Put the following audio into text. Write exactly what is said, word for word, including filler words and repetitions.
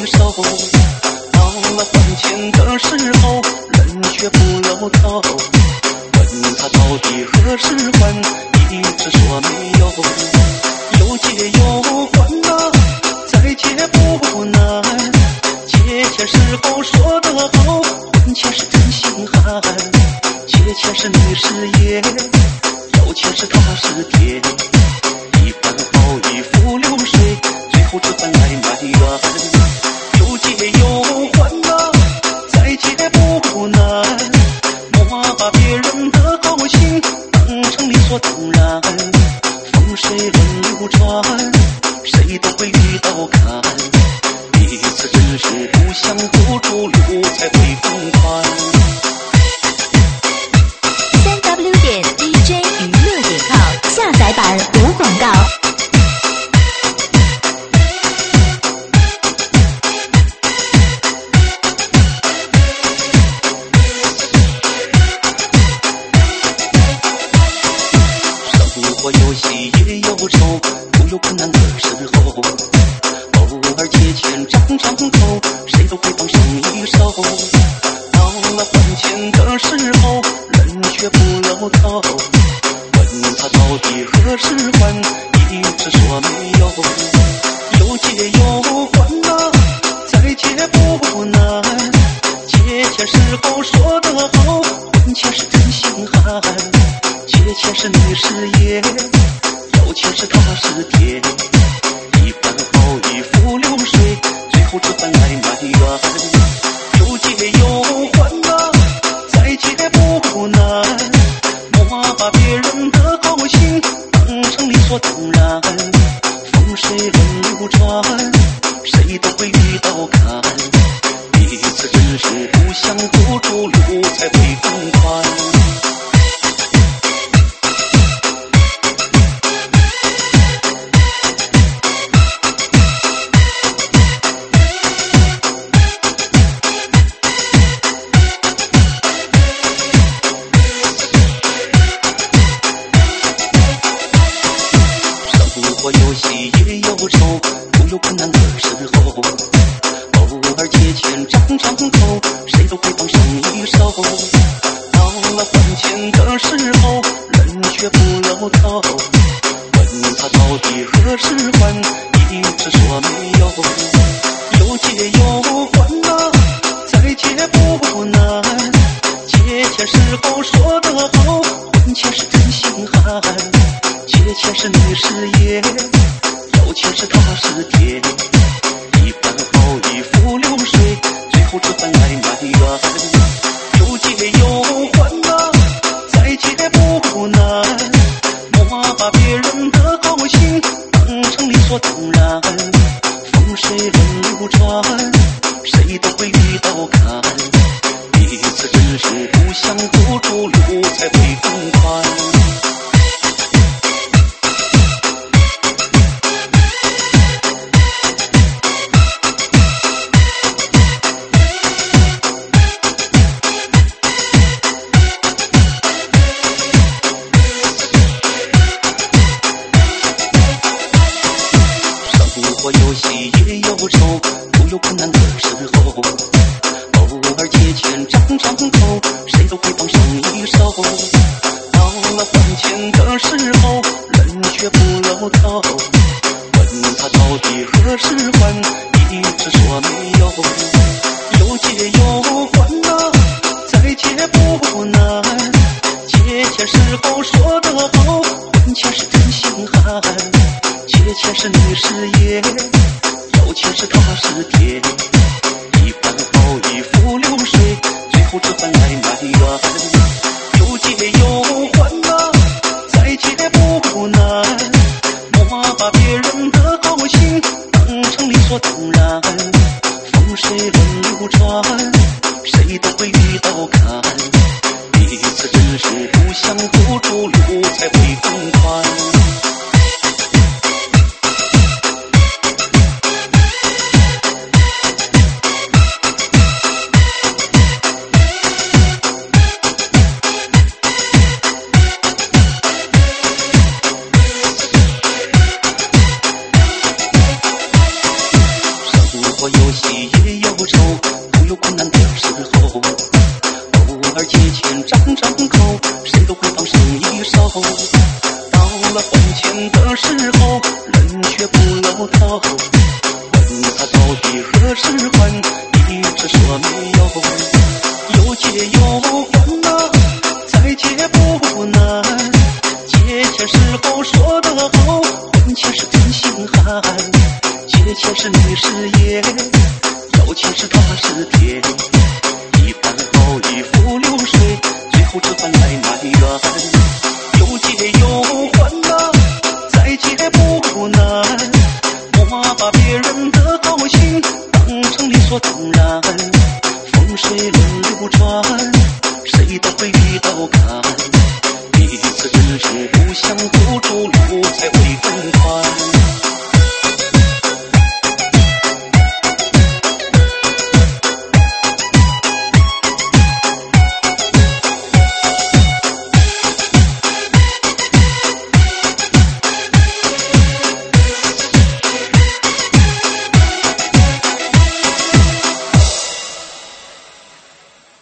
手。到了还钱的时候，人却不露头。问他到底何时还，一直说没有。有借有还啊，再借不难。借钱时候说得好，还钱是真心寒。借钱是你是爷，要钱是他是爹。一番好意付流水，最后只换来埋怨。有借有还啊，再借不难。莫把别人的好心当成理所当然。风水轮流转，谁都会遇到坎。彼此真是互相扶助，路才会更宽。 三 w 点 d j 娱乐点 com 下载版无广告。 生活有喜也有愁，都有困难的时候。偶尔借钱张张口，谁都会帮上一手。到了还钱的时候，人却不露头。问他到底何时还，一直说没有。有借有还啊，再借不难。借钱时候说得好，还钱是真心寒。借钱是你是爷，要钱是他是爹。一番好意付流水，最后只换来埋怨。有借有还啊，再借不难。莫把别人的好心当成理所当然。风水轮流转，谁都会遇到坎。彼此真是互相扶助，路才会更宽。我有喜也有愁，都有困难的时候。偶尔借钱张张口，谁都会帮上一手。到了还钱的时候，人却不露头。问他到底何时还，一直说没有。有借有还啊，再借不难。借钱时候说得好，还钱是真心寒。借钱是你是爷，要钱是他是爹。一番好意付流水，最后只换来埋怨。有借有还啊，再借不难。莫把别人的好心当成理所当然。风水轮流转，谁都会遇到坎。彼此真是互相扶助，路才会更宽。我有喜也有愁，都有困难的时候。偶尔借钱张张口，谁都会帮上一手。到了还钱的时候，人却不露头。问他到底何时还，一直说没有。有借有还啊，再借不难。借钱时候说得好，还钱是真心寒。借钱是你是爷，要钱是他是爹。一番好意付流水，最后只换来埋怨。有借有还啊，再借不难。莫把别人的好心当成理所当然。风水有喜也有愁，都有困难的时候。偶尔借钱张张口，谁都会帮上一手。到了还钱的时候，人却不露头。问他到底何时还，一直说没有。有借有还啊，再借不难。借钱时候说得好，还钱是真心寒。借钱是你是爷，要钱是他是爹。一盘好一付流水，最后只换来埋怨。有借有还啊，再借不难。莫把别人的好心当成理所当然。风水轮流转，谁都会遇到坎。彼此之中互相扶助，路才